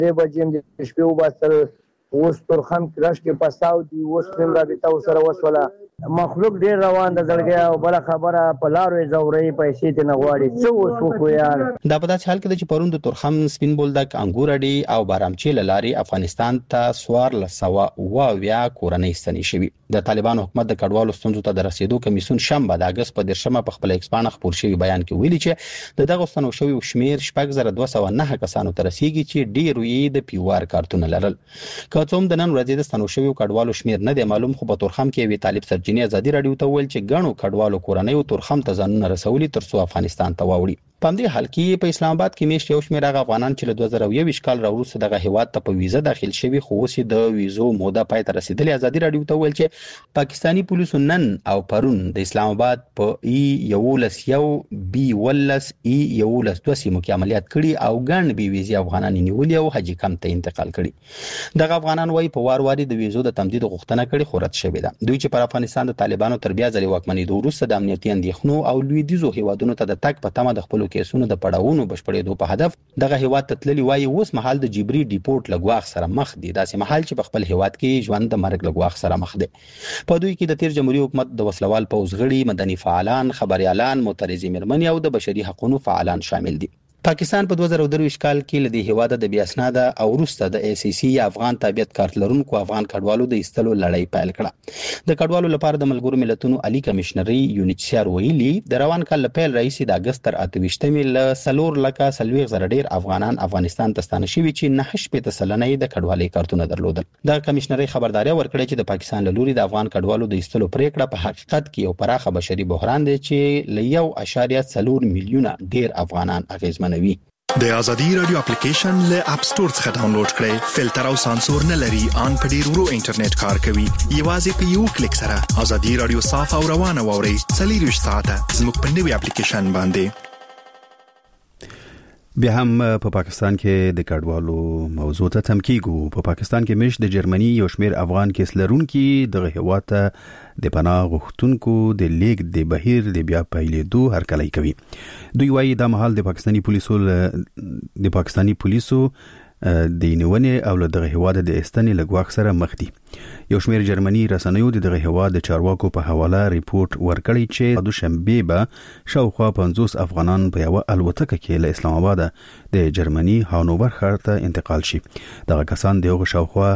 دې بجیم د شپې وباسل اوس ترخم کرش کې پستاو دی اوس هم رابطه وسره وسوله مخلوق ډیر روان د زړګي او بل خبره په لارو زوري پیسې ته نه غواړي څو وسو یار. دا په داسې حال کې چې پرون د ترخم سپین بولدک انګورډي او بارامچی لاري افغانستان ته سوار لسوا واویا کورنۍ ستنې شوی. د طالبان حکومت د کډوالو ستونزو ته د رسیدو کمیسیون شنبه د اگست په 10مه په خپل ایکسپان خبر شوی بیان کې ویلي چې دغه ستنو شوی شمیر 6209 کسانو ته رسیدي چې ډیر یې د پیوار کارتونه لرل. کوم د نن ورځې د ستنو شوی کډوالو شمیر نه دی معلوم خو په ترخم کې وی طالب سرجنی ازادي رادیو ته ویل چې غنو کډوالو کورنۍ ترخم ته ځانونه رسولي ترڅو افغانستان ته واوړي. په دې حال کې په اسلام آباد کې میشت یو شمېر افغانان چې له 2021 کال راوروسته دغه هیواد ته په ویزه داخل شوي خو اوس د ویزو موده پای ته رسیدلې. ازادي رادیو ته ویل چې پاکستانی پولیسو نن او پرون د اسلام آباد په ای11 بی11 ای11 سیمو کې عملیات کړي او ګڼ بي ویزي افغانان نیولي او حاجی کم ته انتقال کړي. دغه افغانان وايي په وار د ویزو د تمدید غوښتنه کړي خو رد شوې ده. دوی چې پر افغانستان د طالبانو تر بیا ځلې واکمنېدو وروسته د امنیتي اندېښنو او لویدیځو هیوادونو ته د تګ په تمه د خپلو کیسونو د پړاوونو بشپړېدو په هدف دغه هیواد ته تللي وایي اوس مهال د جبري ډیپورټ لګواخ سره مخ دي. داسې مهال چې په خپل هیواد کې ژوند د مرګ لګواخ سره مخ دي. په دوی کې د تیر جمهوریت حکومت د وسلوال پوځ غړي، مدني فعالان، خبريالان، معترضي مېرمنې او د بشري حقوقو فعالان شامل دي. پاکستان په 2023 کال کې لدی هیواده د بیا اسناد او وروسته د ای سی سی افغان تابعیت کارت لرونکو افغان کډوالو د ایستلو لړۍ پیل کړه. د کډوالو لپاره د ملګرو ملتونو عالی کمشنري یونیچر ویلي د روان کال پیل رئیس د اگست تر 28 ل سلور لکه سلويغ زره ډیر افغانان افغانستان ته ستانه شوي چې 9.9% د کډوالۍ کارتونه درلودل. د کمشنري خبرداري ورکړه چې د پاکستان له لوري د افغان کډوالو د ایستلو پریکړه په حقیقت کې یو پراخه بشري بحران دی چې ل 1.4 میلیونه ډیر افغانان اغیزمنوي. د ازادي رادیو اپلیکیشن له اپ ستور څخه ډاونلوډ کړئ. فلټر او سانسور نه لري، ان په ډیر ورو انټرنیټ کار کوي. یوازې په یو کلیک سره ازادي رادیو صاف او روانه ووري. 24 ساعته زموږ په نوي اپلیکیشن باندې. بیا هم په پاکستان کې د کډوالو موضوع ته تم کیږو. په پاکستان کې مش د جرمني یو شمیر افغان کیس لرونکي دغه هیواد ته د پناه غوښتونکو د لیګ د بهیر د بیا پیلېدو هرکلی کوي. دوی وايي دا مهال د پاکستانی پولیسو د نیونې او دغه هیواد د استنې لګواخ سره مخ دي. یو شمیر جرمني رسنیو دغه هیواد د چارواکو په حواله ریپورت ورکړی چې د شنبه به شاوخوا 50 افغانان په یو الوتکه کې له اسلام آباد د جرمني هانوور ښار ته انتقال شي. دغه کسان د شاوخوا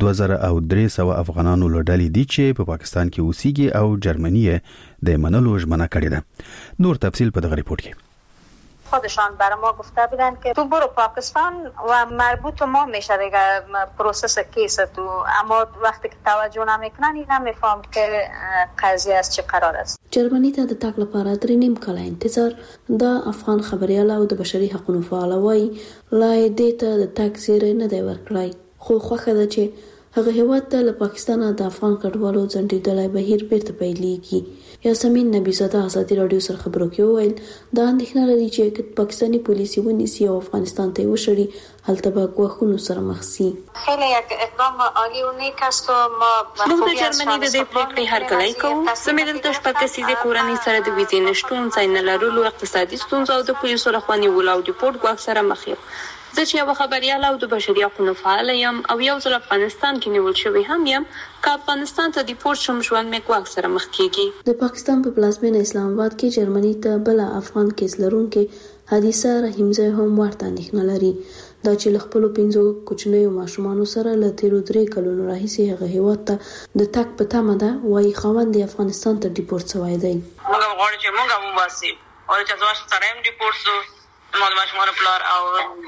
2300 افغانانو لړډلې دي چې په پاکستان کې اوسېږي او جرمني د منلو ژمنه کړې ده. نور تفصیل په دغه ریپورت کې. خودشان برای ما گفته بودن که تو برو پاکستان و مربوط ما میشه دیگه پروسس کیس تو، اما وقتی که توجه نمیکنن این نمیفهم که قضیه از چه قرار است. جرمنی ته د تاک لپاره 3.5 کاله انتظار د افغان خبريال او د بشري حقوقو فعال وای لای دیتا د تاک زیری نه دی ورکړای. خو خوخه ده چې هغه هیواد ته له پاکستان د افغان کډوالو ځنډېدلای بهیر بیرته پیلېږي. یاسمین نبی زاده ازادي رادیو سره خبرو کې وویل دا اندېښنه لري چې پاکستانی پولیس ونیسي او افغانستان ته وشړي هلته به ګواښونو سره مخ شي. خیلی یک اقدام عالی و نیک است و ما موږ د جرمني د دې پریکړې هرکلی کوو. زموږ دلته شپږ کسیزې کورنۍ سره د ویزې نشتون، ځای نه لرلو، اقتصادي ستونزو او د پولیسو لخوا نیولو او ډیپورټ ګواښ سره مخ یم. زه چې یو خبريال او د بشري حقوقو فعال یم او یو ځل افغانستان کې نیول شوی هم یم، که افغانستان ته ډیپورټ شم ژوند مې ګواښ سره مخ کیږي. د پاکستان په پلازمینه اسلام آباد کې جرمني ته بل افغان کیس لرونکي حادثه رحیمزه هم ورته اندېښنه لري. دا چې له خپلو 5 کوچنیو ماشومانو سره له تیرو 3 کلونو راهیسې هغه هیواد ته د تګ په تمه ده. وايي خاوند افغانستان ته ډیپورټ شوی دی. موږ غواړو چې موږ هم وباسي او چې زما سره هم ډیپورټ شو. ما د ماشومانو پلار او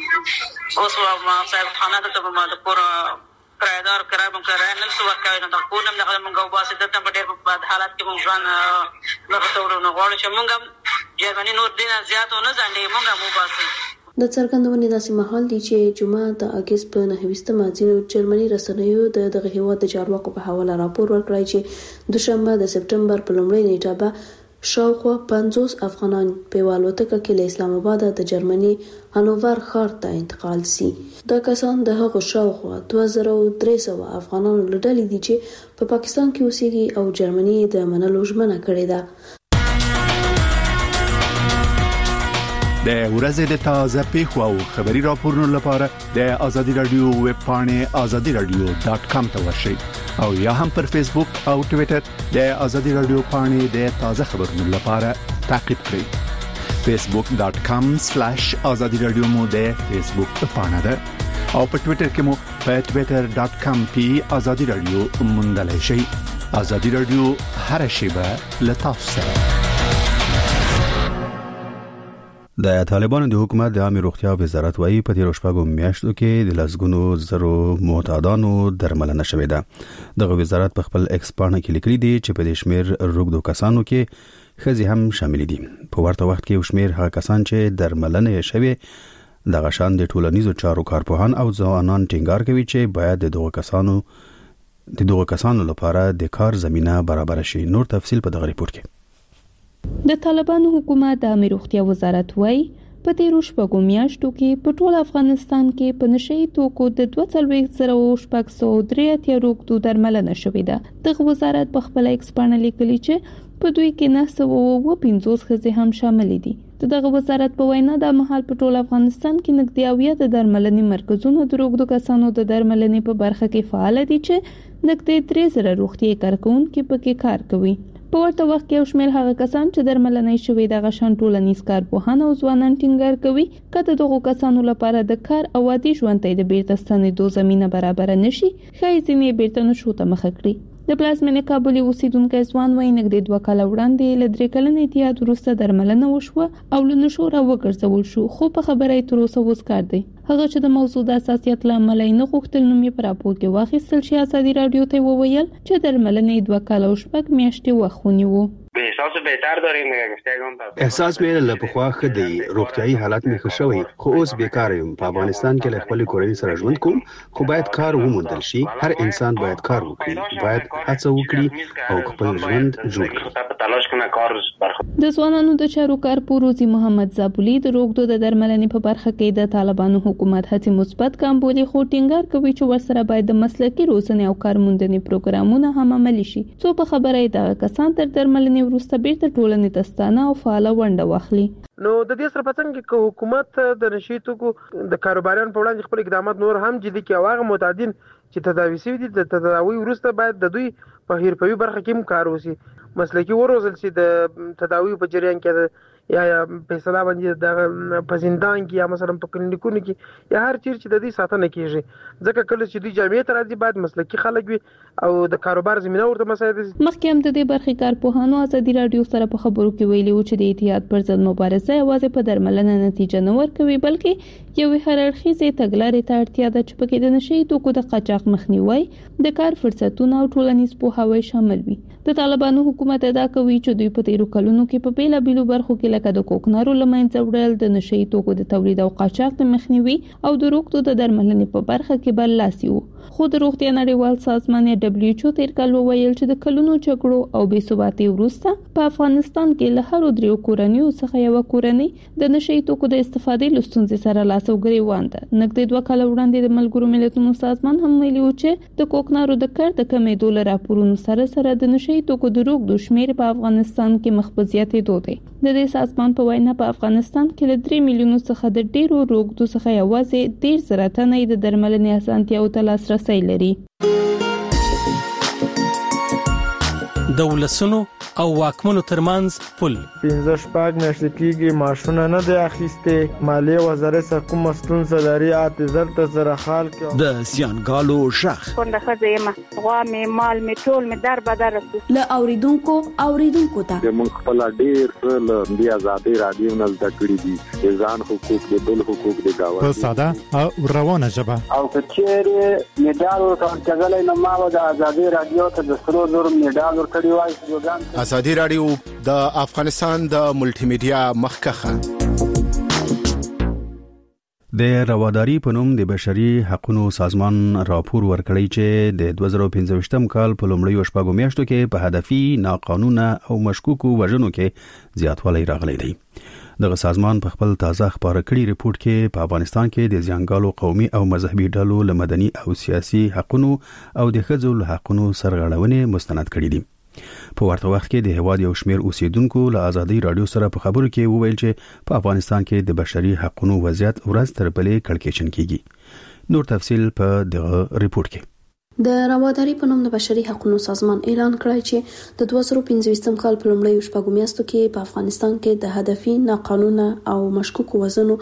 اوس ما صاحب خانه ته ما د کور کرایدار کرای مونږ کرای نه څو ورکوي نو دا کور هم دغه مونږ وباسي دلته په ډېر بد حالت کې مونږ ژوند دغه ته ورونه غواړو چې مونږ هم جرمني نور دینه زیات ونه ځنډي مونږ هم وباسي. د څرګندونې داسې مهال دی چې جمعه د اگست په 9 ځینو جرمني رسنیو دغه هیواد د چارواکو په حواله راپور ورکړی چې دوشنبه د سپټمبر په لومړۍ نیټه به شاوخوا 50 افغانان په الوتکه کې له اسلام آباد د جرمني هانوور ښار ته انتقال شي. دا کسان د هغو شاوخوا 2300 افغانانو لړډلې دي چې په پاکستان کې اوسېږي او جرمني د منلو ژمنه کړې ده. د ورځې د تازه پیښو او خبري راپورونو لپاره د آزادي رادیو ویب پاڼه azadiradio.com ته ورشئ او یا هم پر فیسبوک او ټوئیټر د آزادي رادیو پاڼه د تازه خبرونو لپاره تعقیب کړئ. facebook.com/azadiradio مو د فیسبوک پاڼه ده او په ټوئیټر کې مو په twitter.com/azadiradio موندلای شئ. آزادي رادیو هر شیبه لتاسو سره. د طالبانو د حکومت د عامه روغتیا وزارت وايي په تیر شپږو میاشتو کې د لسګونو زرو معتادانو درملنه شوې ده. دغه وزارت په خپل ایکس پاڼه کې لیکلي دي چې په دې شمیر روغدو کسانو کې خزي هم شامل دي. په ورته وخت کې شمیر هغه کسان چې درملنه یې شوې دغه شان د ټولنیزو چارو کارپوهان او ځوانان ټینګار کوي چې باید د دغه کسانو لپاره د کار زمينه برابر شي. نور تفصيل په دغه ریپورت کې. د طالبانو حکومت د عامه روغتیا وزارت وايي په تیر شپږو میاشتو کې په ټول افغانستان کې په نشئی توکو د 2,603 روغتو درملنه شوې ده. دغه وزارت په خپل ایکس پاڼه لیکلي چې په دوی کې 950 خزې هم شامل دي. دغه وزارت په وینا د مهال په ټول افغانستان کې نږدې 80 د درملنې مرکزونه د روغتو کسانو د درملنې په برخه کې فعال دي چې نږدې 3,000 روغتي کارکونکو پکې کار کوي. په ورته وخت کې شمېر هغه کسان چې درملنې شوې د غشن ټولنیز کارپوهان او ځوانان ټینګار کوي کله دغه کسانو لپاره د کار او عادي ژوند ته د بیرته ستنېدو زمينه برابر نشي خای ځینې بیرته نشو ته مخ کړي. د پلازمینې کابل اوسیدونکو ځوان وای نږدې 2 کال وړاندې ل 3 کلن احتیاط وروسته درملنه وشوه او له نشو را وګرځول شو خو په خبره یې تر اوسه وسکار دی. هغه چې د موضوع د اساسیت لامل نه غوښتل نوم یې پر راپور کې واخیستل شي. آزادي رادیو ته وویل چې درملنه 2 کال او شپږ میاشتې وخت ونیو. احساس مې له پخوا خدي روغتيایي حالت مې خوشوي خو اوس بیکار یم. په افغانستان کې له خپل کورنۍ سره ژوند کوم خو باید کار وموندل شي. هر انسان باید کار وکړي، باید هڅه وکړي او خپل ژوند جوړ کړي. د ځوانانو د چارو کارپور روزي محمد زابولي د روغتو د درملنې په برخه کې د طالبانو حکومت هڅې مثبت کمبودي خو ټینګار کوي چې ورسره باید د مسلکي روزنې او کارموندنې پروګرامونه هم عملي شي. څو په خبره د کسان تر درملنې وروسته بیرته ټولنې تستانه او فعاله ونډه واخلي. نو د دې سره پڅنګ کې حکومت د نشي توکو د کاروباریانو په وړاندې خپل اقدامات نور هم جدي کوي. هغه معتادین چې تداوي شوي دي د تداوي وروسته باید د دوی په هیرپوي برخه کې کار وشي. مسلکي وروزل شي د تداوي په جریان کې یا فیصله باندې د په زندان کې یا مثلا په کلینیکونو کې یا هر چیر چې د دې ساتنه کیږي. ځکه کله چې دوی جامعې ته راځي باید مسلکي خلک وي او د کاروبار زمينه ورته مساعد شي. مخکې هم د دې برخې کارپوهانو آزادي رادیو سره په خبرو کې ویلي و چې د احتیاط پر ضد مبارزه یوازې په درملنه نتیجه نه ورکوي بلکې یو هررخیزه تګلارې ته اړتیا ده چې پکې د نشي توکو د قاچاق مخنیوي د کار فرصتونو او ټولنیز پوهاوی شامل وي. د طالبانو حکومت ادا کوي چې دوی په تیرو کلونو کې په بیلابېلو برخو کې لکه د کوکنارو لمنځه وړل د نشي توکو د تولید او قاچاق د مخنیوي او د روغتو د درملنې په برخه کې برلاسي وو. خو د روغتیا نړیوال سازمان WHO تیر کال وویل چې د کلونو جګړو او بې ثباتۍ وروسته په افغانستان کې له هر 3 کورنیو څخه یو کورنۍ د نشي توکو د استفادې لستونځ سره لاس او ګریوان ده. نږدې 2 کال وړاندې د ملګرو ملتونو سازمان هم ویلي و چې د کوکنارو د کار د کمېدو لپاره راپورونو سره د نشي توکو د روغتو شمیر په افغانستان کې مخبزيات دوی. د دې سازمان په وینا په افغانستان کې له 3 میلیونو څخه د ډیرو روغتو څخه یوازې 13 تنه د درملنې اسانتیاو ته لاسرسي لري. دولسونو او واکمنو ترمنځ پل 15 میاشتې کېږي ماشونه نه دی اخیسته. مالیه وزارت څخه کوم ستونزه لري اته زره خال کې د سیانګالو شخ څنګه خزیمه غوا می مال می ټول می در بدر ل اوریدونکو ته موږ خپل ډیر له دی آزادي رادیو نه زده کړی دي ځان حقوق د بل حقوق د گاوه په ساده او روانه ژبه او کچېره میډال ورکړل نه ما د آزادي رادیو ته د سرو زر میډال ورکړی وای. آزادي رادیو د افغانستان د ملټي میډیا مخکخه د رواداری په نوم د بشري حقوقو سازمان راپور ورکړی چې د 2015 کال په لومړیو شپږو میاشتو کې په هدفي ناقانونه او مشکوکو وژنو کې زیاتوالی راغلی دی. دغه سازمان په خپل تازه خبره کړي ریپورت کې په افغانستان کې د ځانګړو قومي او مذهبي ډلو له مدني او سیاسي حقوقو او د ښځو له حقوقو سرغړونې مستند کړي دي. په ورته وخت کې د هواد یو شمېر اوسیدونکو له ازادي رادیو سره په خبرو کې وویل چې په افغانستان کې د بشري حقوقو وضعیت ورځ تر بلې کړکېچن کیږي. نور تفصيل په دغه ریپورت کې. د رواداري په نوم د بشري حقوقو سازمان اعلان کړی چې د 2015 کال په لومړیو شپږو میاشتو کې په افغانستان کې د هدفي ناقانونه او مشکوک وزنو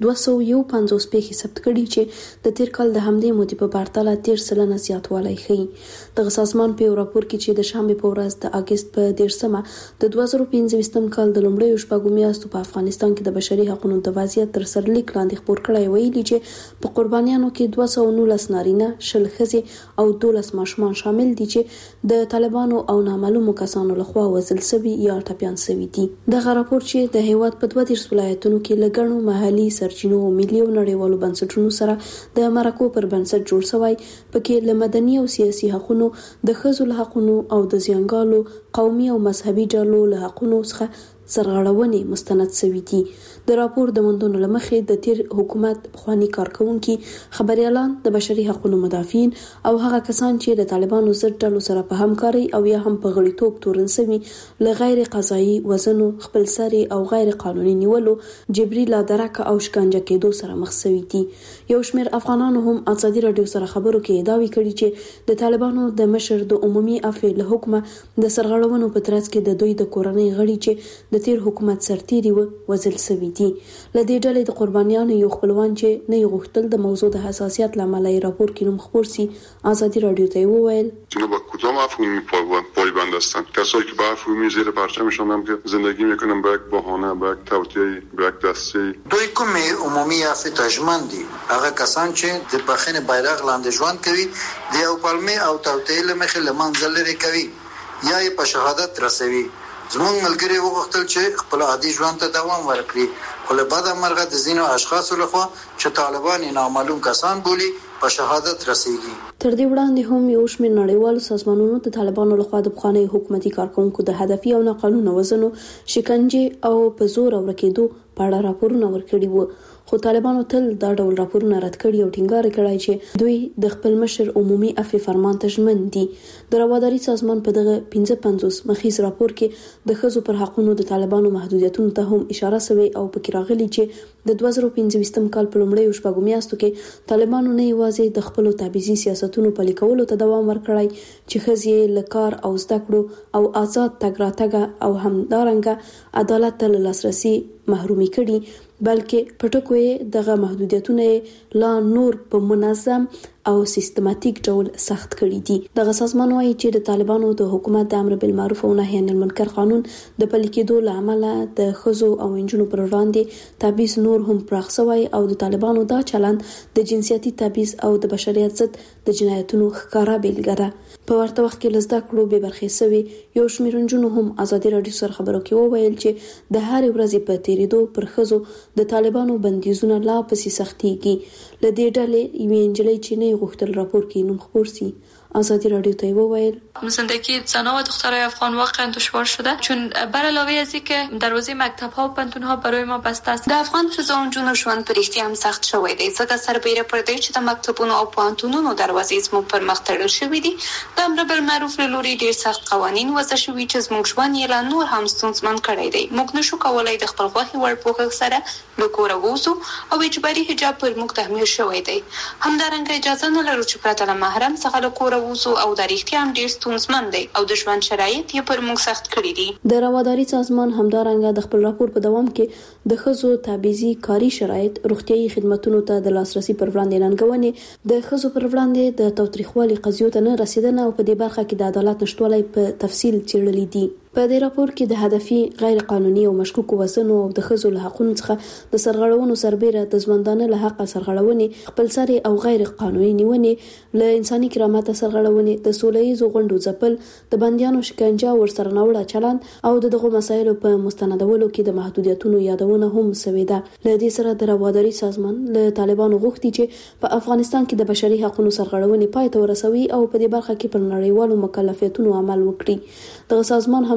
251 پیښې ثبت کړي چې د تیر کال د همدې مودې په پرتله 13% زیاتوالی ښیي. دغه سازمان په راپور کې چې د شنبه په ورځ د اگست په 13مه د 2015 کال د لومړیو شپږو میاشتو په افغانستان کې د بشري حقوقو د وضعیت تر سرلیک لاندې خبر کړی ویلي چې په قربانیانو کې 219 نارینه، 10 ښځې او 12 ماشومان شامل دي چې د طالبانو او نامعلومو کسانو لخوا وژل شوي یا ټپيان شوي دي. دغه راپور چې د هیواد په 22 ولایتونو کې لګڼو محلي سرچینو او ملي او نړیوالو بنسټونو سره د مرکو پر بنسټ جوړ شوی، پکې له مدني او سیاسي حقوقو، د ښځو له حقوقو او د ځانګړو قومي او مذهبي ډلو له حقوقو څخه سرغړونې مستند شوي دي. د راپور د موندنو لمخې د تیر حکومت پخوانی کارکونکي، خبريالان، د بشري حقوقو مدافعین او هغه کسان چې د طالبانو ضد ډلو سره په همکاري او یا هم په غړیتوب تورن شوي له غیر قضایي وزنو، خپلسري او غیر قانوني نیولو، جبري لادرکه او شکنجه کېدو سره مخ شوي دي. یو شمېر افغانانو هم ازادي رادیو سره خبرو کې داوی کړي چې د طالبانو د مشر د عمومي عفو له حکمه د سرغړونو په ترڅ کې د دوی د کورنۍ غړي چې د تیر حکومت سرتيري وزل سوي دي. لدې ډلې د قربانیانو یو خپلوان چې نه غوښتل د موضوع د حساسیت لامل یې راپور کې نوم خبر سي، ازادي رادیو ته وویل اینا با کدام مفهومی پایبند هستند؟ کسایی که به مفهومی زیر پرچمشون هم که زندگی میکنن به یک بهانه، به یک توطئه، به یک دسته. دوی کوم عمومي عفو تجمن دي، هغه کسان چې د بخښنې بیرغ لاندې ژوند کوي، د یو پلمې او توطئه لمخې لمنځل لري کوي یا یې په شهادت رسوي. زموږ ملګری وغوښتل چې خپل عادي ژوند ته دوام ورکړي، خو له بده مرغه د ځینو اشخاصو لخوا چې طالبان نامعلوم کسان بولي په شهادت رسیږي. تر دې وړاندې هم یو شمېر نړیوالو سازمانونو د طالبانو لخوا د پخواني حکومتي کارکونکو د هدفي او ناقانونه وزنو، شکنجه او په زور ورکېدو په اړه راپورونه ورکړي وو، خو طالبانو تل دا ډول راپورونه رد کړي او ټینګار کړی چې دوی د خپل مشر عمومي عفو فرمان ته ژمن دي. د رواداري سازمان په دغه 55 مخیز راپور کې د ښځو پر حقوقو د طالبانو محدودیتونو ته هم اشاره شوی او پکې راغلي چې د 2015 کال په لومړیو شپږو میاشتو کې طالبانو نه یوازې د خپل تبعیضي سیاستونو پلي کولو ته دوام ورکړی چې ښځې له کار او زده کړو او آزاد تګ راتګ او همدارنګه عدالت ته لاسرسي محرومي کړي، بلکې پټکوي دغه محدودیتونه لا نور په منظم او سیستماتیک ډول سخت کړي دي. دغه سازمان وايي چې د طالبانو د حکومت د امر بالمعروف او نهي عن المنکر قانون د پلي کېدو لامل د ښځو او نجونو پر وړاندې تبعیض نور هم پراخ شوی او د طالبانو دا چلند د جنسیتي تبعیض او د بشریت ضد د جنایتونو ښکارا بیلګه ده. په ورته وخت کې لزده کړو به برخې سوي یو شمېر نجونو هم ازادي رادیو سره خبرو کې وویل چې د هر ورځې په تیریدو پر ښځو د طالبانو بندیزونه لا پسې سختيږي. لدې ډلې یوې نجلۍ چې نه غوښتل راپور کې نوم خبر سي، ازادی رادیو ته وویل زندگی زنان و دخترای افغان واقعا دشوار شده، چون بر علاوه از اینکه دروازه مکتب ها و پانتون ها برای ما بسته است. د افغان ښځو او نجونو ژوند په رښتیا هم سخت شوی دی، ځکه سربیره پر دې چې د مکتبونو او پانتونونو دروازې زموږ پر مخ تړل شوې دي. د امر بالمعروف له لوري ډېر سخت قوانین وضع شوي چې زموږ ژوند یې لا نور هم ستونزمن کړی دی. موږ نشو کولای د خپل غوښې وړ پوښښ سره له کوره ووځو او اجباري حجاب پر موږ تحمیل شوی دی. همدارنګه اجازه نه لرو چې پرته له محرم څخه له کوره ووځو او د رښتیا هم ډېر ستونزمن دی او د ژوند شرایط یې پر موږ سخت کړي دي. د رواداري سازمان همدارنګه د خپل راپور په دوام کې د ښځو تبعیضي کاري شرایط، روغتيایي خدماتو ته د لاسرسي پر وړاندې ننګونې، د ښځو پر وړاندې د تاوتریخوالي قضیو ته نه رسیدنه او په دې برخه کې د عدالت نشټوالی په تفصیل څېړلي دي. په دې راپور کې د هدفي غیر قانوني او مشکوک وسنو او د ښځو له حقوقو څخه د سرغړونو سربېره د ژوندانه له حق سرغړونې، خپلسري او غیر قانوني نیونې، له انساني کرامت سرغړونې، د سولهییزو غونډو ځپل، د بندیانو شکنجه ورسره ناوړه چلند او دغه مسایلو په مستندولو کې د محدودیتونو یادونه هم شوې ده. له دې سره د رواداري سازمان له طالبانو غوښتي چې په افغانستان کې د بشري حقوقو سرغړونې پای ته ورسوي او په دې برخه کې پر نړیوالو مکلفیتونو عمل وکړي. دغه سازمان هم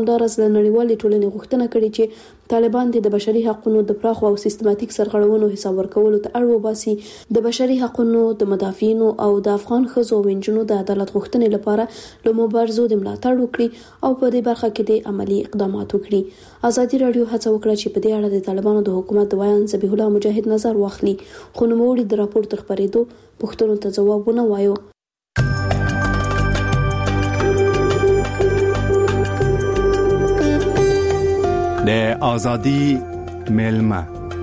همدارس له نړیوالې ټولنې غوښتنه کړې چې طالبان د بشري حقوقو د پراخ او سیستماتیک سرغړونو حساب ورکولو ته اړ وباسي، د بشري حقوقو د مدافعین او د افغان ښځو او نجونو د عدالت غوښتنې لپاره له مبارزو د ملاتړ وکړي او په دې برخه کې د عملی اقدامات وکړي. ازادي رادیو هڅه وکړه چې په دې اړه د طالبانو د حکومت د ویان ذبیح الله مجاهد نظر واخلي، خو نوموړي د راپور تر خبرېدو پوښتنو ته ځواب ونه وایو. د ازادي ملما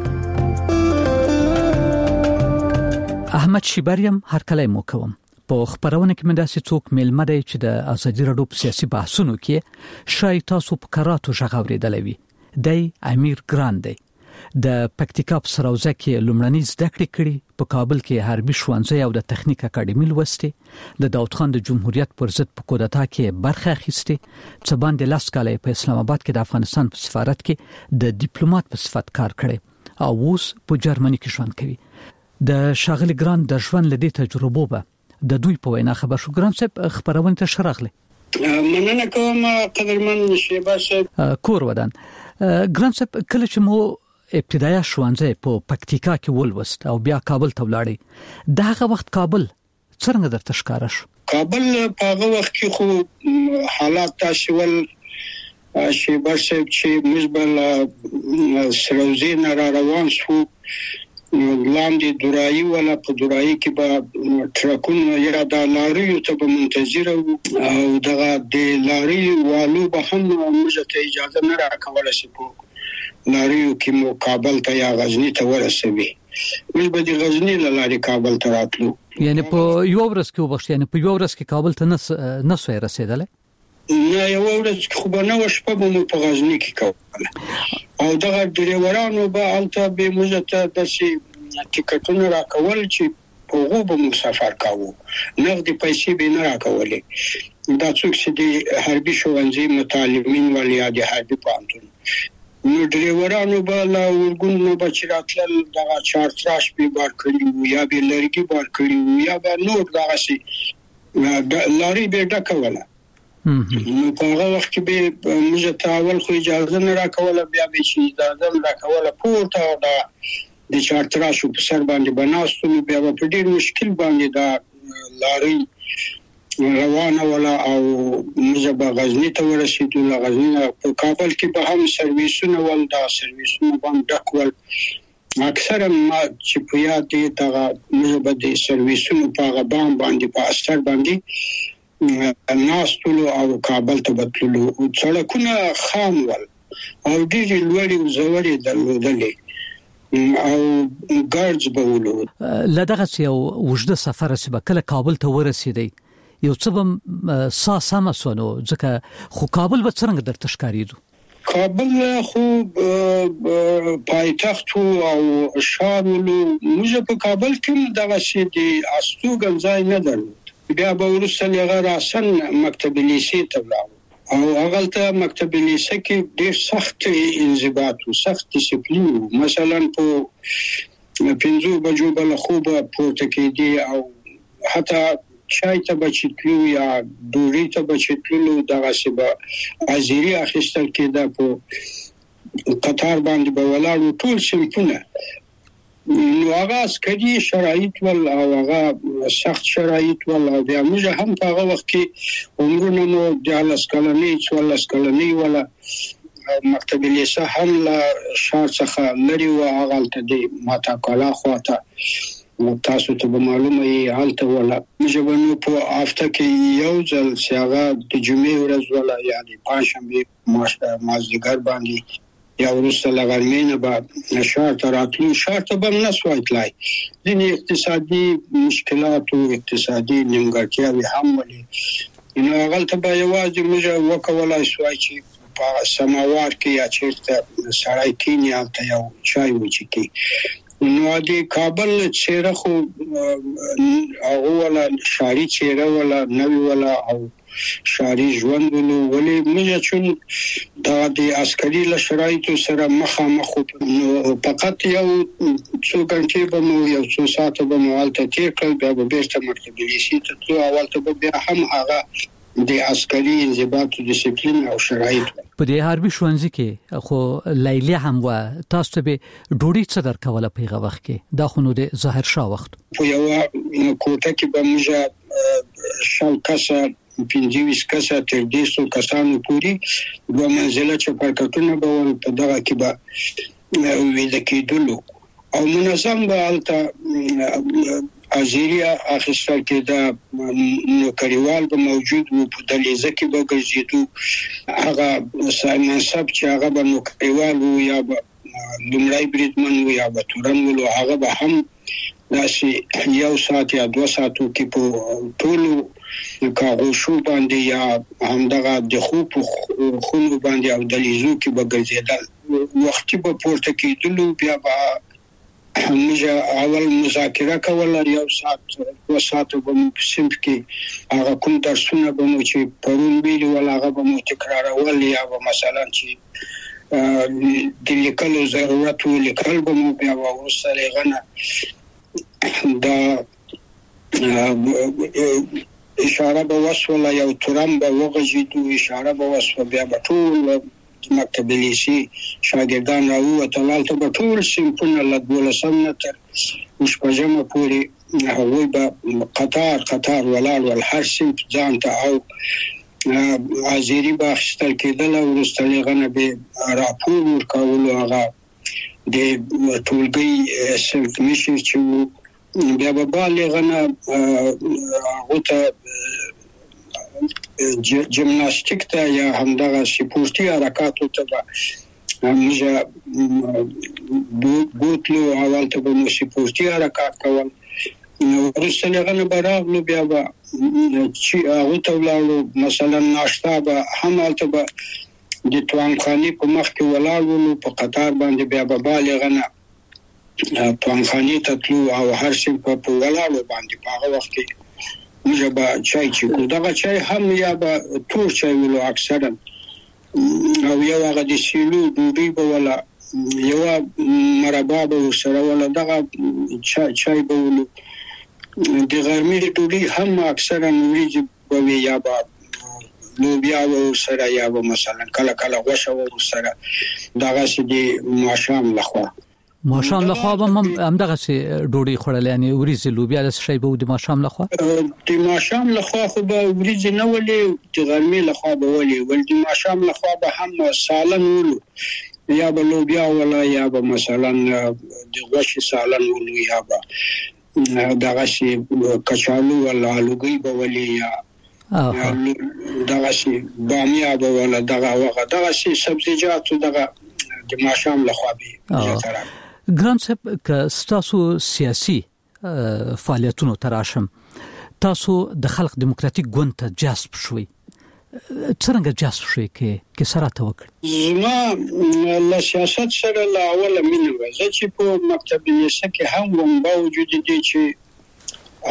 احمد شیبریم هر کله مو کوم په خبرونه کې مې داسې څوک ملما دی چې د ازادي رادیو په سیاسي بحثونو کې شاید تاسو په کراتو ژغورېدلې وي. دی امیر ګران دی، د پکتیکا په سراوزه کې لومړنۍ زده کړې کړې، په کابل کې حربي ښوونځی او د تخنیک اکاډمي لوستې، د داود خان د جمهوریت پر ضد په کودتا کې برخه اخیستې، څه باندې 10 کاله په اسلام آباد کې د افغانستان په سفارت کې د ډیپلوماټ په صفت کار کړی او اوس په جرمني کې ژوند کوي. د شاغلی ګران د ژوند لدې تجربو به د دوی په وینا خبر شو. ګران صاحب خبرونه ته شرغله. مننه کوم قدرمن شیبه صاحب. کور ودان. ګران صاحب کله چې مو ابتدایي ښوونځی په پکتیکا کې ولوست او بیا کابل ته ولاړی، دغه وخت کابل څنګه درته ښکارا شو؟ کابل په هغه وخت کې خو حالات تاسو ول شیبه صاحب چې مزبل سروزي نه روان شو، لاندې دورایي ولا په دورایي کې به ټرکونه یا د لاریو ته به منتظر او دغه د لاري والو به هم موږ ته اجازه نه راکوله چې په لاریو کې مو کابل ته یا غزنی ته ورسوي. موږ به د غزنی له لارې کابل ته راتلو. یعنی په یو ورځ کې وبښ، یعنی په یو ورځ کې کابل ته نه سوی رسیدله؟ نه، یو ورځ خو به نه وشپه به مو په غزنی کې کوله او دغه ډریورانو به الته به موږ ته داسې ټیکټونه راکول چې په هغه به مو سفر کاوه، نغدي پیسې به نه راکولې. دا څوک چې د حربي ښوونځي متعلمین ولې یا د حربي پوهنتون نو ډریورانو به لا ورګونو به چې راتلل دغه چارتراش به بار کړي وو یا به لرګي بار کړي وو یا به نور دغه شي لاري به ډکوله. نو په هغه وخت کې به موږ ته اول خو اجازه نه راکوله، بیا به چې اجازه راکوله پورته او د چارتراشو په سر باندې بناستو، بیا په ډیر مشکل باندې دا لاري روانه ولا او موږ به غزنی ته ورسېدو. له غزنی په کابل کې به هم سرویسونه ول، دا سرویسونه باندې ډکول اکثر ما چې په یاد دي دغه موږ به د سرویسونو په هغه باندې په استر باندې ناستلو او کابل ته بتلو. سړکونه خام ول او ډېر لوړې او زورې درلودلې او ګارډز به ولود. لدغه یو وجده سفر چې کله کابل ته ورسېدی یو څه به ساسه مسونو ځکه خو کابل به څنګه درته ښکاریدو؟ کابل خو پایتخت او شهر ولو موږ په کابل کې دغه شی دی استوګنځای نه درلود. بیا به ورسره لغه راسن مکتب لیسې ته ولاړو او هغه ته مکتب لیسې کې ډېر سخت انضباط او سخت ډیسپلین، مثلا په 5 بجو بل خوب پورته کېدی او حتی چای ته بچتلو یا ډوډۍ ته بچتلو دغه سبا ازيري اخیستل کېده، په قطار باندې به ولاړو ټول سمپونه. نو هغه عسکري شرایط ول او هغه سخت شرایط ول او بیا موږ هم په هغه وخت کې عمرونه مو د 10 کلنۍ 14 کلنۍ ولا مکتب لیسه هم لا شهر څخه لري او هغه ته د ماتا کلا خواته تاسو ته معلومه یې حالت ولا موږ نو په هفته کې یو ځل سیاغه د جمعې ورځ ولا یعنی پنځشنبه مازدیګر باندې یا ورسره لغړمینه به شهر ته راتلو. شهر ته به نه سوای تلای، ځینې اقتصادي مشکلات او اقتصادي نیمګړتیاوې هم ولې نو هغه ته به یوازې موږ وکولای سوای چې په سماوار کې یا چیرته سړی کینی هلته یو چای وچکي. نو د کابل چیرې خو هغه ولا شاري چیرې ولا نوی ولا او شاري ژوند ولې موږ چې د عسکري لشرایطو سره مخامخ نو فقط یو څو غنټې به مو یو څو ساعت به مو حالت تیر کړ، بیا به بیرته مکتب لیسې ته تلو. اول ته بیا هم هغه د عسکري انضباط او ډیسپلین او شرایط. په دې حربي ښوونځي کې خو لیلی هم و تاسو ته به ډوډۍ څه درکوله په هغه وخت کې دا خو نو د ظاهر شاه وخت په یو کوټه کې به موږ شاو کسه 25 کسه تر 200 کسانو پوري دوه منزله چې پرکټونه به ول په دغه کې به ویل کېدلو او منظم به الته ازيريا اخستل کې دا نوکریوال به موجود وو په دلیزه کې به ګرځېدو هغه سایمن سب چې هغه به نوکریوال وو یا به لمړی بریدمن وو یا به تورن وو هغه به هم داسې یو ساعت یا 2 ساعتو کې په ټولو کاغوشو باندې یا همدغه د خوب خونو باندې او دلیزو کې به ګرځېدل وخت به پورته کېدلو بیا به موږ اول مذاکره کوله یو ساعت 2 ساعت به په صنف کې هغه کوم درسونه به مو چې پرون ویلي ول هغه به مو تکرارول یا به مثلا چې د لیکلو ضرورت ولیکل به مو بیا وروسته لغنه دا اشاره به وسوله یو تورم به وغږیدو اشاره به وسوله بیا به ټول مکتب لیسي شاګردان راووتل ته به ټول صنفونه له 12 نه تر شپږمه پورې هغوی به قطار ولاړ ول هر صنف ځان ته او ازيري به اخیستل کېدل او وروسته لغنه به راپور ورکولو هغه د ټولګي صنف مشر چې بیا به بالغنه هغه ته جمناستیک ته یا همدغه سپورتي حرکاتو ته موږ بوتلو اول ته به سپورتي حرکات کول وروسته لغنه براغلو بیا به چې هغه ته ولاړو مثلا ناشته به هم البته به د توانخاني په مخ کې ولاړو په قطار باندې بیا به بالغنه توانخاني ته تلو او هر څه په ولاړو باندې په هغه وخت کې موږ به چای چې دغه چای هم یا به تور چای ولو اکثرا او یو هغه د سیلو ډوډۍ به ولا یو مربا به سره ولا دغه چای به ولو د غرمې ډوډۍ هم اکثرا وریجې به یا به لوبیا و سره یا به مثلا کله کله غوښه و سره دغه سي د ماشام لخوا ماشام لخوا هم همدغه سي ډوډۍ خورل یعنی وریجې لوبیا د شی به د ماشام لخوا د ماشام لخوا خو به وریجې نه ولې د غرمې لخوا به ولې ول د ماشام لخوا به هم سالن ولو یا به لوبیا ولا یا به مثلا د غوښې سالن ولو یا به دغه سي کچالو ولا لوګي به ولې یا دغه سي بامیه به ولا دغه سي سبزیجات دغه د ماشام لخوا به ګران صاحب که تاسو سیاسي فعالیتونو تراشم تاسو د خلق دیموکراتیک ګوند ته جذب شوي څنګه جذب شوي کې سره توکل ما له سیاست سره لا اوله مینه وځي چې په مکتب لیسه کې هم وم باوجود دي چې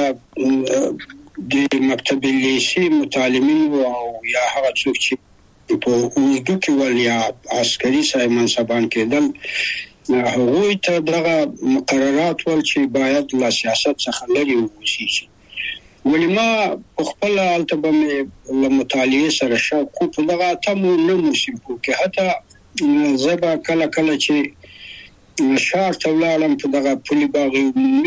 اغلته د مکتب لیسه متعلمین او یا هغه څوک چې په اردو کې ولیا عسکري سایمن سبان کېدل هغوی ته دغه مقررات ول چې باید له سیاست څخه لري وشي ولې ما خپل التبه له مطالعه سره شوق په دغه تمو نه موسم کې حتی زبا کله چې شهر ته ولاړم په دغه پولي باغ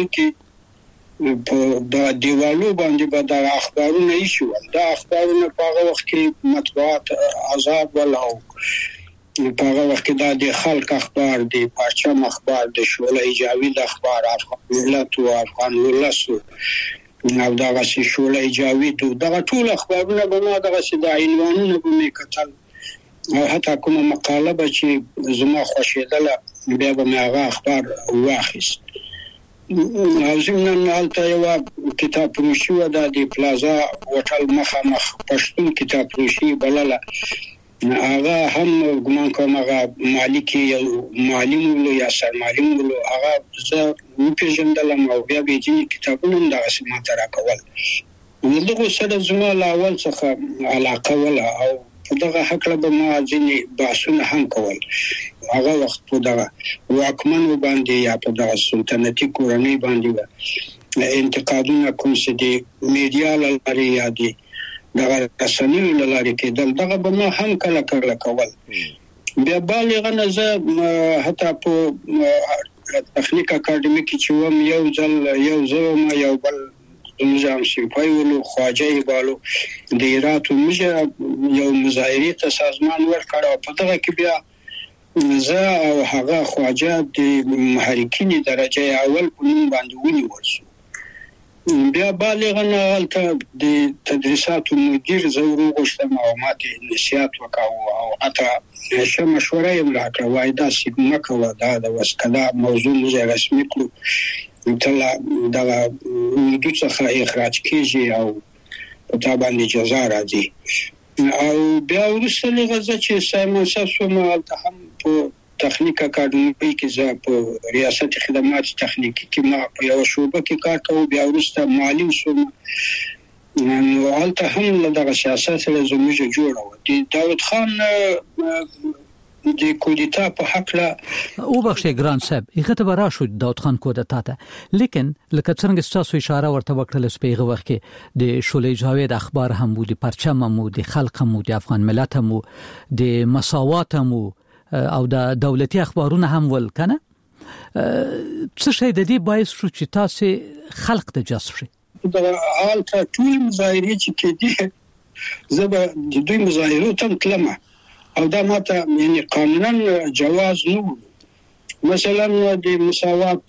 کې په د دیوالو باندې به د اخبارونه ایشو د اخبارونه په هغه وخت کې مطبوعات آزاد ولاو په هغه وخت کې د خلک اخبار د پرچم اخبار د شولې جاوید اخبار افغان ملت او افغان ولس او دغه شولې جاوید دغه ټول اخبارونه به ما دغه د عنوانونو به میکتل او حتی کوم مقاله به چې زما خوشیدله بیا به هغه اخبار واخیست او زمونږ حالته یو کتاب فروشي و د پلازا هوټل مخامخ پښتون کتاب فروشي بلله هغه هم ګمان کوم هغه مالک یو معلم یا سرمالم هغه زه پیژندلم او بیا به چې کتابونه د اسما ترا کول دغه سره زما لاول څخه علاقه ولا او دغه حق له ما ځینې بحثونه هم کول هغه وخت په دغه واکمن باندې یا په دغه سلطنتي کورنۍ باندې انتقادونه کوم چې د میډیا لري یا دي دغه رسنیو لارې کېدل دغه به ما هم کله کول بیا بالغ نه زه حتی په تخنیک اکاډمي کې چې وم یو ځل یو بل نظام سیمپای ولو خواجه بالو د ایرات مجه یو مظاهره ته سازمان ورکړ په دغه کې بیا زه او هغه خواجه د محرکین درجه اول په نوم باندې ونیول شو بیا بالغ نه غلطه د تدریساتو مدیر زورو غوښتم او ماته نصيحت وکاو او اته شه مشوره یې راکړه وای دا سیګما کوه دا د وسکدا موضوع مې رسمي کړو تل دا د څخه اخراج کیږي او په تا باندې جزا راځي او بیا ورسره غزه چې سایمن ساسو مالته هم په تخنیک اکاډمي کې زه په ریاست خدمات تخنیکی کې ما په یو شوبه کې کار کوم بیا ورسره معلم شوم نو حالته هم دغه سیاست سره زموږ جوړه و داود خان د کودتا په حق لا او بخښه ګران صاحب هغه ته راشو داود خان کودتا ته لیکن لکه څنګه تاسو اشاره ورته وکړل سپیغه وخت کې د شولې جاوید اخبار هم وو د پرچم هم وو د خلق هم وو د افغان ملت هم وو د مساوات هم وو او د دولتي اخبارونه هم ول کنه څه شي د دې باعث شو چې تاسو خلق ته جذب شي د حالت ټول مظاهره چې کېدي زبر د دوی مظاهرو ته تلمه او دا ماته یعنی قانونا جواز نه مثلا د مساوات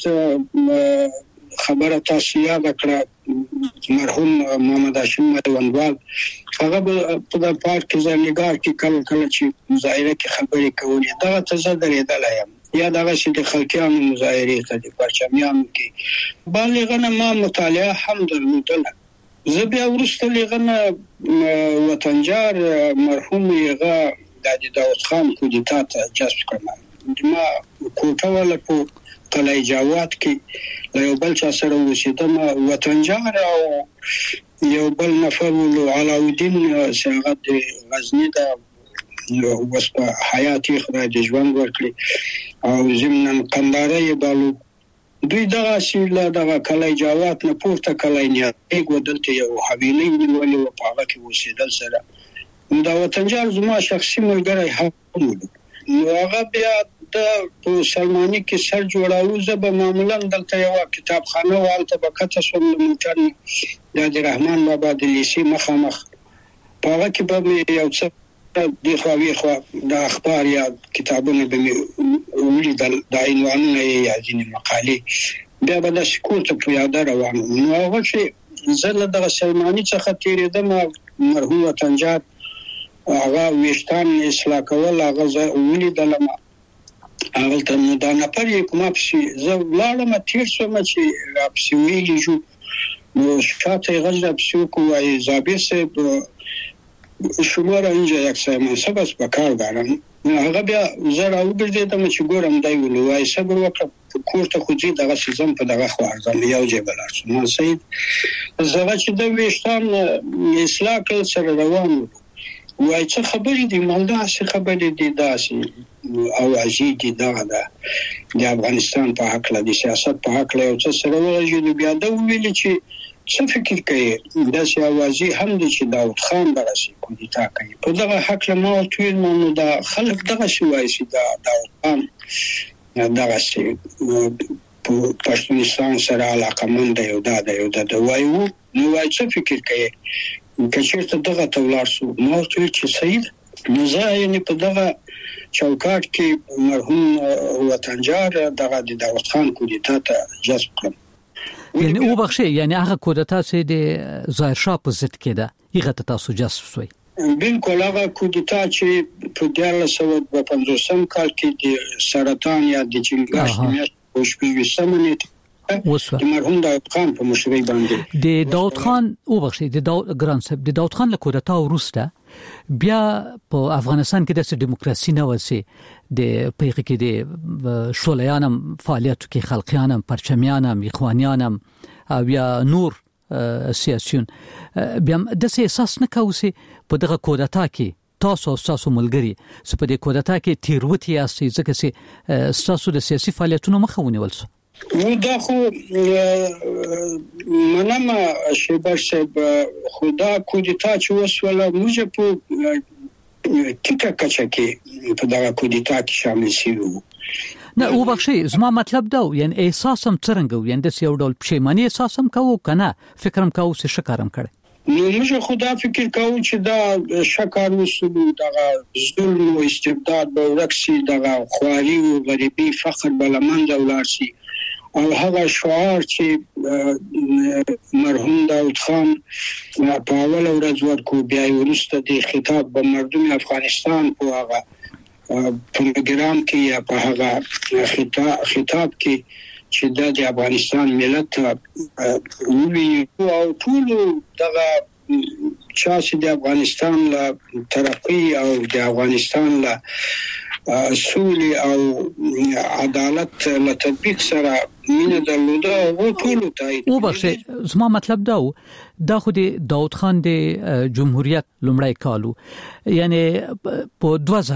خبره تاسو یاد کړه مرحوم محمد هاشم مدونوال هغه په پارک ځانګړي کې کله چې مظاهره کې خبرې کولې دا ته درېدل یا دا چې د خلکیانو مظاهره ته د پرچمیانو کې بالغنه ما مطالعه هم درلودله زه بیا ورسته لغنه وطنجار مرحوم یغه د داود خان کودتا ته جذب کړم ما کوټه ولا په قلعه جواد کې یو بل چا سره وسیدم وطنجار او یو بل نفر ولو علاءالدین څنګه د غزنی د وس په حیاتي خدای د ژوند ورکړي او زمنن قنداره بالو دوی دغه شیله دغه قلعه جواد نه پورته قلعه نه یو یو حویلی نیولې و په هغه کې وسیدل سره دا وطنجار زما شخصي ملګری هم نو هغه بیا د سلمانی کې سر جوړاو زب معمولا دلته یو کتابخانه والته بکته سوم موټر د رحمان بابا د لیسي مخامخ په هغه کې به یو څه د خو د اخبار یا کتابونه به ولیدل د عنوانونه یا ځینې مقالې بیا به د سکوت په یاد روان نو هغه چې زله د سلمانی څخه تیرېدم مرحوم وطنجار هغه وشتان اصلاح کول هغه ولیدل هغه ته دا نه پرې کومه چې زه لاړم تیر شوم چې راپسې ویلی جو نو شاته غږ راپسې کوی زابیسه شماره اینجا یک سایمان سبس با کار دارم هغه بیا زه راوګرځېدم چې ګورم دی ولوای صبر وکړه کور ته خو دې دغه سیزم په دغه خواړم یو جبلار شو سید زه چې د وشتان اصلاح کول سره روان وای څه خبرې دي مالدا څه خبرې دي داسې او عجیب دي دا د افغانستان په حق له سیاست په حق له څه سره ورجو بیا دا ویل چې څه فکر کوي دا چې اوازي هم دي چې داود خان درسي کودتا کوي په دغه حق له ما ټول نو دا خلک دغه شوای چې دا داود خان دغه شي په پښتونستان سره علاقه مند یو دا وایو نو وای څه فکر کوي کچېرته دغه تولار سو نو ټول چې سید نو زه یې په دغه چوکاټ کې مرحوم وطنجار دغه د داود خان کودتا ته جذب کړم یعنی او بخښه یعنی هغه کودتا چې د ظاهر شاه په ضد کې ده هغه تاسو جذب شوي بالکل هغه کودتا چې په 1950 کال کې د سرطان یا د چنګاش میاشتې په شپږ سمنه د مرحوم داود خان په مشرۍ باندې د داود خان او بخښه د ګران صاحب د داود خان له کودتا وروسته بیا په افغانستان کې د دیموکراسي نه وسی د پیغه کې د شولیانم فعالیت کې خلقیانم پرچمیانم اخوانیانم او یا نور سیاسيون بیا د احساس نه کوي په دغه کودتا کې تاسو ملګری په دې کودتا کې تیروتی یاستئ ځکه چې تاسو د سیاسي فعالیتونو مخه ونیول دا خو منما شیبر صاحب خدا کودتا چې وسوله موږ په ټیکه کچه کې په دغه کودتا کې شامل شوو. نه او بخشي زما مطلب دا یعنی احساسم څنګه یعنی د یو ډول پښیماني احساسم کوو کنه فکرم کوو چې شکرم کړي. نو موږ خدا فکر کوو چې دا شکر وسلو دغه ظلم او استبداد به ورکسي دغه خواري او غریبي فقر بلمن دولارسي او هغه شعار چې مرحوم داود خان په اول ورځ ورکو بیا ورسته د خطاب به مردم افغانستان په هغه پروګرام کې یا په هغه خطاب کې چې د افغانستان ملت وی او ټول دغه چې د افغانستان له ترقی او د افغانستان له سولې او عدالت له تطبیق سره مینه درلوده او ټول تایید. او بخښه زما مطلب دا خو د داود خان د جمهوریت لومړی کالو یعنی په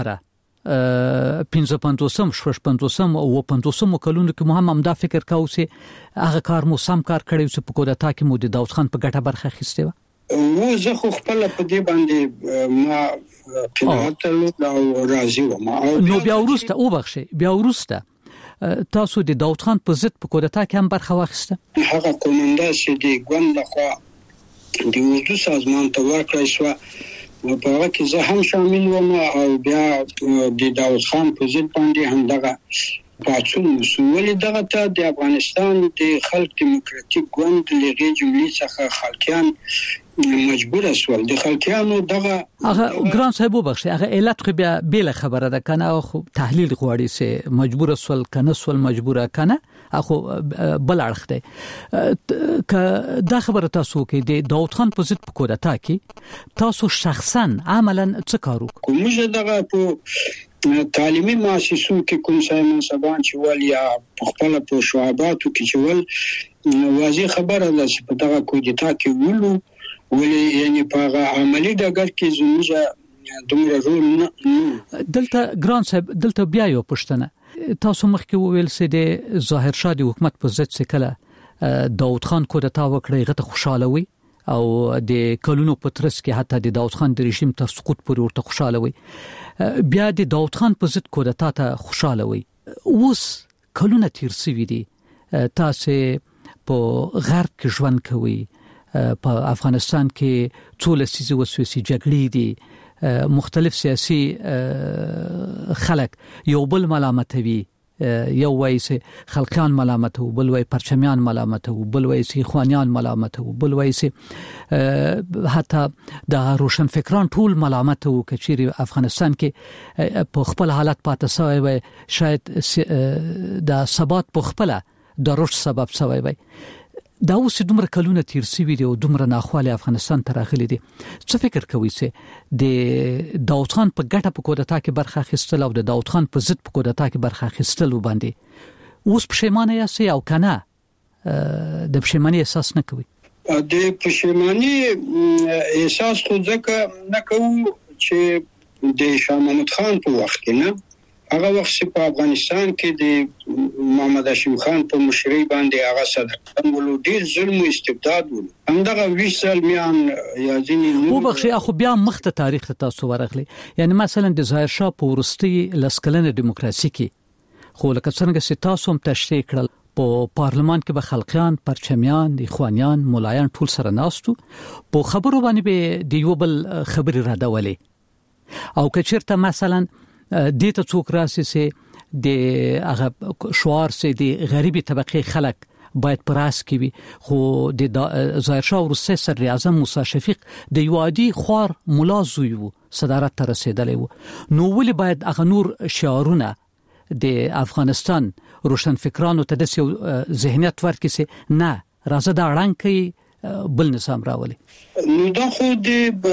2055 شپږم او 50 کلونو کې مهم دا فکر کاوه چې هغه کار مو سم کار کړی چې په کودتا کې مو د داود خان په ګټه برخه اخیسته و. زه خو خپل په دې باندې ما قناعت او راضي وم. نو بیا ورسته او بخښه بیا ورسته تاسو د داود خان په ضد په کودتا کې هم برخه واخیسته. هغه کومنده چې د ګوند لخوا د اردو سازمان ته ورکړی شو په هغه کې زه هم شامل وم او بیا د داود خان په ضد باندې هم دغه پاتون مسولې دغه ته د افغانستان د خلک دیموکراتیک ګوند لږه جملې څخه خلکیان مجبور اسول د خلکیانو دغه هغه ګران صاحب وبخښه هغه علت خو بیا بیل خبره ده کنه خو تحلیل غواړي چې مجبور اسول کنه سول مجبوره کنه اخو بل اړخ دی ک دا خبره تاسو کې د داود خان په ضد کودتا کې تاسو شخصا عملاً څه کارو کومه دغه په تعلیمي مؤسسو کې کوم ځای منصبان چې ول یا خپل په شعباتو کې چې ول واضح خبره ده چې په دغه کودتا کې ولې یعنی په عملی ډګر کې زموږه دومره رول نه دلته ګران صاحب دلته بیا یو پښتنه تاسو مخکې وویل چې د ظاهر شاه د حکومت په ضد څخه داود خان کودتا وکړي غته خوشاله وي او د کلونو په ترڅ کې حتی د داود خان د رژیم تر سقوط پورې ورته خوشاله وي بیا د داود خان په ضد کودتا ته خوشاله وي اوس کلونه تیر شوي دي تاسو په غرب کې ژوند کوي په افغانستان کې ټول سیاسي وسوسې جګړې دي مختلف سیاسي خلک یو بل ملامتوي یو وایي چې خلقان ملامت وو بل وایي پرچمیان ملامت وو بل وایي چې خوانیان ملامت وو بل وایي چې حتی د روشنفکران ټول ملامت وو چې افغانستان کې په خپل حالت پاتې شوی وي شاید د ثبات په خپل د رشد سبب شوی وي دا اوس دومره کلونه تیر شوي دي او دومره ناخواله افغانستان ته راغلي دي څه فکر کوي چې د داود خان په ګټه په کودتا کې برخه اخیستل او د داود خان په ضد په کودتا کې برخه اخیستل وباندې اوس پښیمانه یاست او کنه د پښیماني احساس نه کوي د پښیماني احساس خو ځکه نه کوم چې د شاه محمود خان په وخت کې نه هغه وخت په افغانستان کې د محمد هاشم خان په مشرۍ باندې هغه صدر ولو ډیر ظلم او استبداد ول همدغه ویسل میان یا ځینې او بخښي اخو بیا مخته تاریخ تاسو ورغلی یعنی مثلا د ظاهر شاه په ورستي لسکلنه دیموکراسي کې خو لکه څنګه چې تاسو هم تشریح کړل په پارلمان کې به خلقیان پرچمیان اخوانیان مولایان ټول سره ناستو په خبرو باندې به د یو بل خبري را دولې او کچرته مثلا دیته څوک راسي سي د هغه شعار سي د غریبي طبقه خلک باید پراس کوي خو د ظاهر شاه ورسره سر اعظم موسی شفیق د یوادي خوار مولا زوی صدارت ته رسیدلی وو نو ولې باید هغه نور شعارونه د افغانستان روشنفکرانو ته د ذهنیت ورکړي سي نه راځه دا اړنګ کوي بل نظام راولي نو دا خو د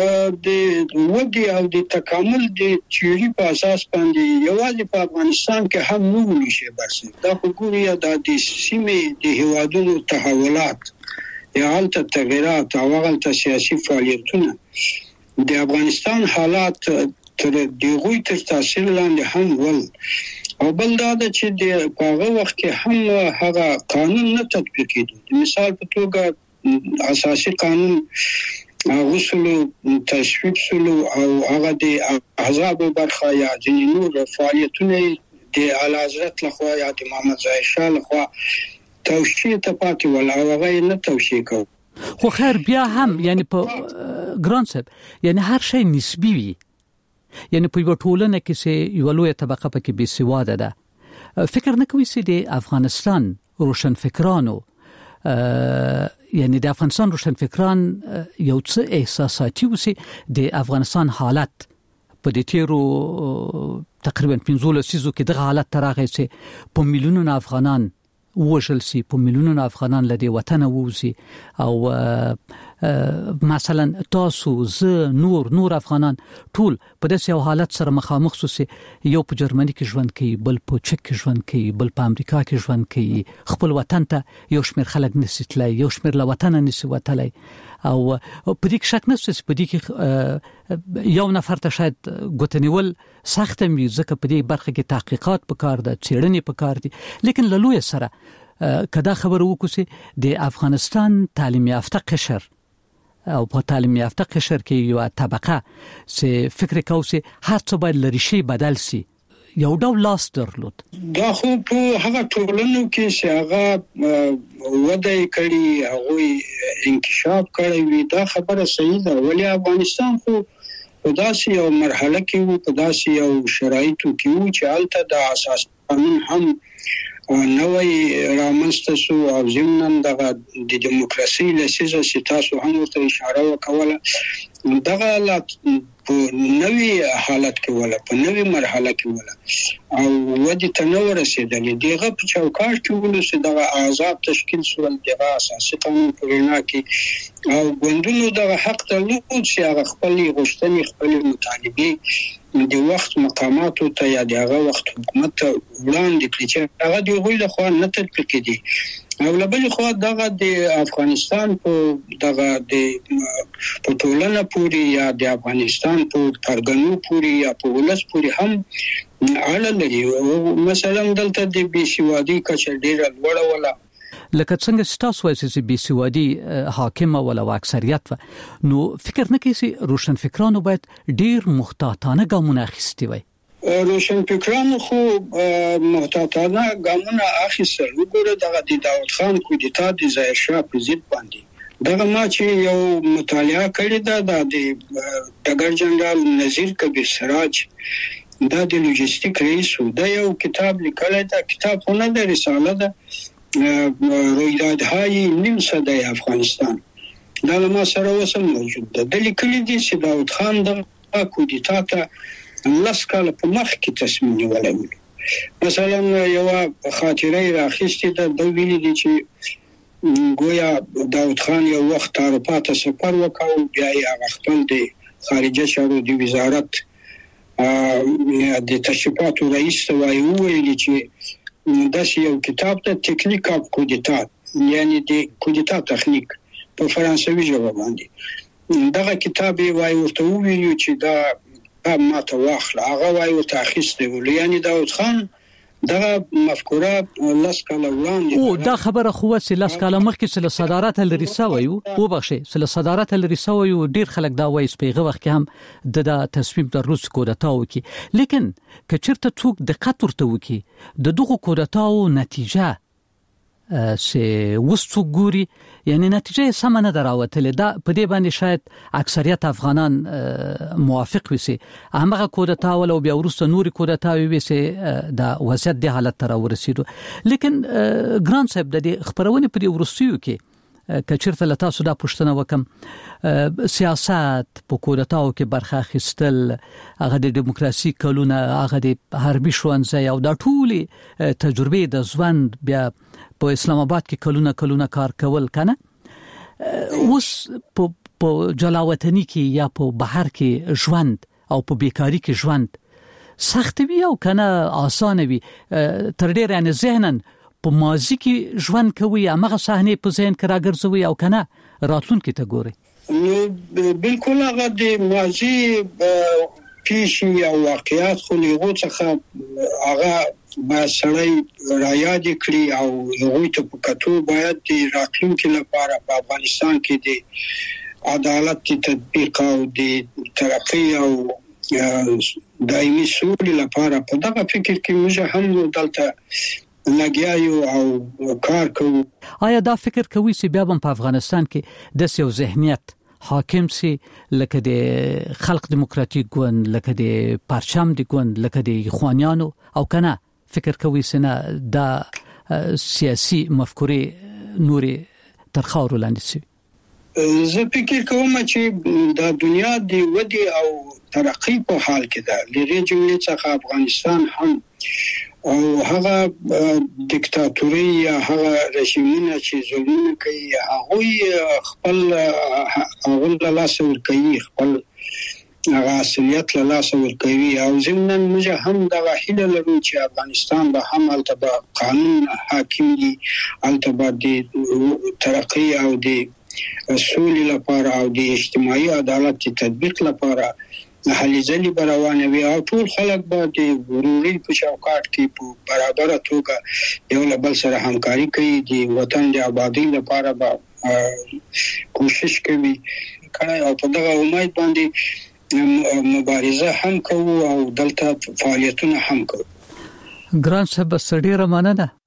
ودی او د تکامل د تیوري په اساس باندې یوازې په افغانستان کې هم نه ونشي بس دا خو ګوري د سیمې د هوادونو تحولات یا حالت تغیرات او حالت سیاسي فعالیتونه د افغانستان حالات تر دغه تر تاثیر لاندې هم ول او بل دا چې د هغه وخت کې هم هغه قانون نه تطبیق کېده. مثال په توګه اساسي قانون غوښلو تشویق سلو او هغه د احزاب برخه یا د نور فعالیتونه د اعلی حضرت لخوا یا د محمد ظاهر شاه لخوا توشیه ته پاتې ول او هغه نه توشیه کو. خو خیر بیا هم یعنی په ګران صاحب یعنی هر شی نسبی وي. یعنی په یو ټولنه کې چې یو لوی طبقه پکې بې سواده ده. فکر نه کوي چې د افغانستان روشنفکرانو یعنی د افغانستان روشنفکران یو څه احساساتي وسی د افغانستان حالت په دې تیرو تقریبا 15 لسیزو کې د حالت ترغه سي په میلیونونو افغانان وژل سي، په میلیونونو افغانان لدی وطن ووزي او مثلا تاسو نور افغانان ټول په داسې یو حالت سره مخامخ سوسي. یو په جرمني کې ژوند کوي، بل په چک کې ژوند کوي، بل په امریکا کې ژوند کوي. خپل وطن ته یو شمېر خلک نسیتلای، یو شمېر له وطن نسی وتلای او په دې شک نه سوسي. په دې کې یو نفر ته شاید ګوتنیول سخت مې ځکه په دې برخه کې تحقیقات پکار ده، څېړنې پکار دي. لیکن له لوی سره کدا خبر وکوسي د افغانستان تعلیم یافته قشر او په تعلیم یافته قشر کې یو طبقه چې فکر کوي هر څه باید لري شي بدل سي، یو ډول لاس درلود. دا خو په هغه ټولنو کې چې هغه وده کړي، هغه انکشاف کړي وي، دا خبره صحیح ده. ولی افغانستان خو په داسې یو مرحله کې وو، په داسې یو شرایطو کې وو چې هلته د اساس قانون هم نوې رامنځته شو او ضمن دغه د دیموکراسي لسیزه چې تاسو هم ورته اشاره وکوله، دغه په نوې حالت کې ولا په نوې مرحله کې ولا او ودی تنور رسیدلې دغه په چوکاټ کې ولوسه دغه آزاد تشکیل سول دغه اساسي قانون په وینا کې او ګوندونو دغه حق درلود چې هغه خپل غوښتنې خپل مطالبه د وخت مقاماتو ته یا دغه وخت حکومت ته وړاندې کړي چې هغه د غوښتنې خو نه تطبیق کړي. او لبل خو دغه د افغانستان په دغه د ټولنه پوری یا د افغانستان په پرګنو پوری یا په ولس پوری هم اړه لري. مثلا دلته د بيسوادي کچه ډیره لوړه ولا لکه څنګه ستاسو چې بيسوادي حاکمه ولا اکثریت نو فکر نه کوي روشنفکرانو باید ډیر محتاطانه ګامونه اخیستي وي. روشنفکرانو خو محتاطانه ګامونه اخیستل. وګوره دغه د داود خان کودتا د ظاهر شاه په ضد باندې دغه ما چې یو مطالعه کړی دا د ډګر جنرال نذیر کبیر سراج دا د لوجستیک رئیس دا یو کتاب لیکلی دا کتاب خونه د رساله ده رویدادهای نیم صده افغانستان دا ما سره وسل موجود ده. د لیکلي دي چې داود خان د کودتا ته لس کاله په مخ کې تصمیم نیولی. مثلا یو خاطره راخیستې ده د ویلي دي چې گویا داود خان یو وخت اروپا ته سفر وکاو، بیا یې هغه خپل د خارجه چارو د وزارت د تشریفاتو رئیس ته ویلي چې داسې یو کتاب ته تکنیک اف کودتا یعنی د کودتا تخنیک په فرانسوي ژبه باندې دغه کتاب یې ورته ویلي چې دا ما ته واخله هغه ورته اخیستی ول. یعنی داود خان دغه مفکوره لاس کاله وړاندې او دا خبره خو چې لاس کاله مخکې سره صدارت لري سوي او بخښي سره صدارت لري سوي ډیر خلک دا وایي سپیغه وخت کې هم د تصمیم در روس کودتا وکي. لیکن کچرته څوک دقت ورته وکي د دغه کودتاو نتیجه سه وستو ګوري یعنی نتیجه سم نه دراوتله. دا په دې باندې شاید اکثریت افغانان موافق وي هغه کودتا ولو بیا ورسته نور کودتا وي دا وضعیت د حالت تر ورسېدو. لیکن ګران صاحب د خبرونه په ورسېو کې کچرته لتا سودا پښتنه وکم سیاست په کودتاو کې برخه اخیستل هغه د دیموکراسي کلونه هغه د حربي شوانځي او د ټولي تجربه د ژوند بیا په اسلام آباد کې کلونه کار کول کنه اوس په جلاوطنی کې یا په بهر کې ژوند او په بیکاری کې ژوند سخت وي او کنه آسان وي تر ډیر نه ذهنن په ماضی کې ژوند کوي هغه صحنه په ذهن کې راګرځوي او کنه راتلونکي ته ګوري. نو بالکل هغه د ماضی پیشي او واقعیات خو له څخه هغه با سړی راياد کړی او هغه ته په کتو باید د راتلونکي لپاره په افغانستان کې د عدالت تطبیق او د ترقی او دایمي سولې لپاره په دغه فکر کې موږ هم دلته لګیایو او کار کوو. آیا دا فکر کوي چې بیا هم په افغانستان کې د یو ذهنیت حاکم سي لکه د خلق دیموکراتیک ګوند، لکه د پرچم د ګوند، لکه د اخوانیانو او کنه فکر کوي چې دا سیاسي مفکورې نوري تر خاور لاندې سي؟ زه فکر کوم چې د دنیا د ودی او ترقی په حال کې ده. لږه جملې څخه افغانستان هم او هغه دیکتاتوري یا هغه رژیمونه چې ظلمونه کوي هغه خپل هغه لاس ورکوي، خپل هغه اصلیت له لاس ورکوي او زمونږ موږ هم دغه هیله لرو چې افغانستان به هم البته قانون حاکم وي، البته د ترقی او د سولې لپاره او د اجتماعي عدالت تطبیق لپاره هلي ځلې روانوي او ټول خلک به د ضروري په چوکاټ کې په برابر توګه یو له بل سره همکاري کوي، د وطن د آبادی لپاره به کوشش کوي او په دغه امید باندې مبارزه هم کوو او دلته فعالیتونه هم کوو. ګران صاحب سړي رمانه ده.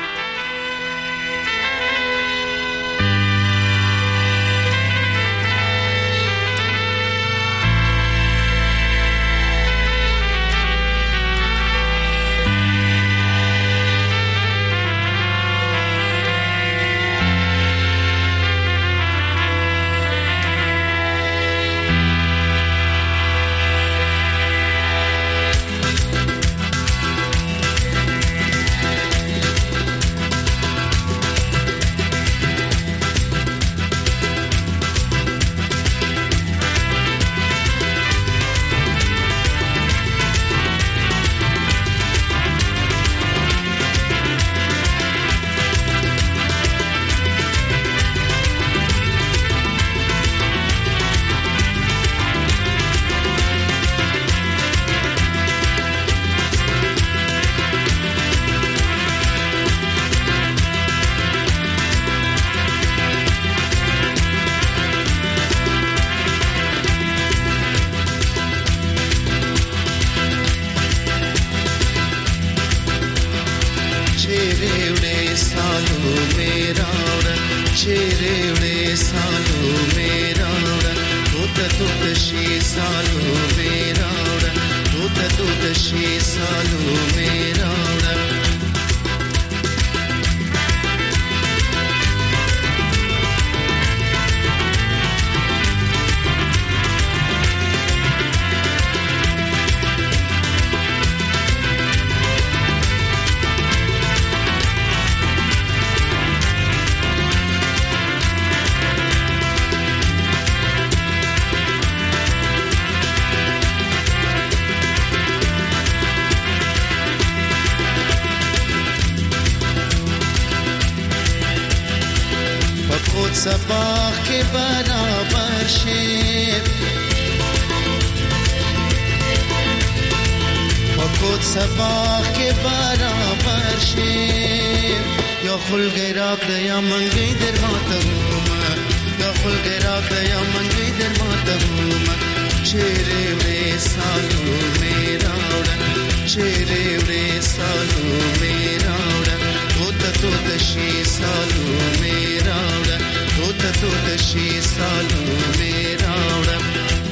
صباح के बराबर शेर وقود صباح के बराबर शेर या खुल गई रात या मन गई दर मातरूम या खुल गई रात या मन गई दर मातरूम शेरे वे सालू मेरा उड़न शेरे वे सालू मेरा उड़न तो शी सालू मेरा उड़न तो शी सालू मेरा उड़न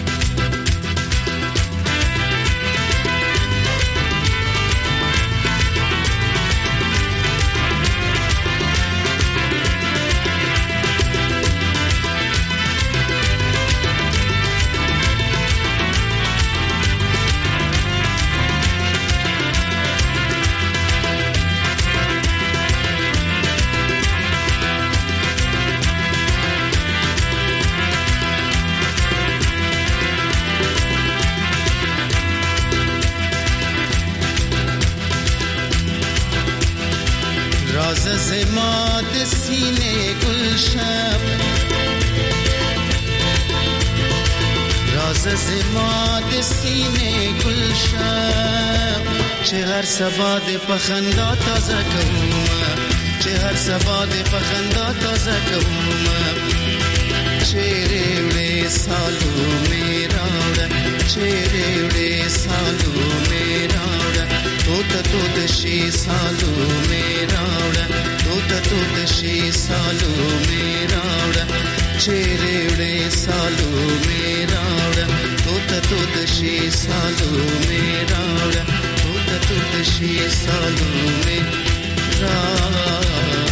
زماد سینه گلشب راز تازه زما د سینې گلشن چې هر سبا د پخندا تازه کوم چې هر سبا د پخندا تازه کوم چیرې وړې سالو میرا وړ چیرې وړې سالو میرا وړ تو د شي سالو میرا وړ تو د شي سالو میرا وړ چیرې وړې سالو میرا وړ تو د شي سالو میرا وړ تو د شي سالو میرا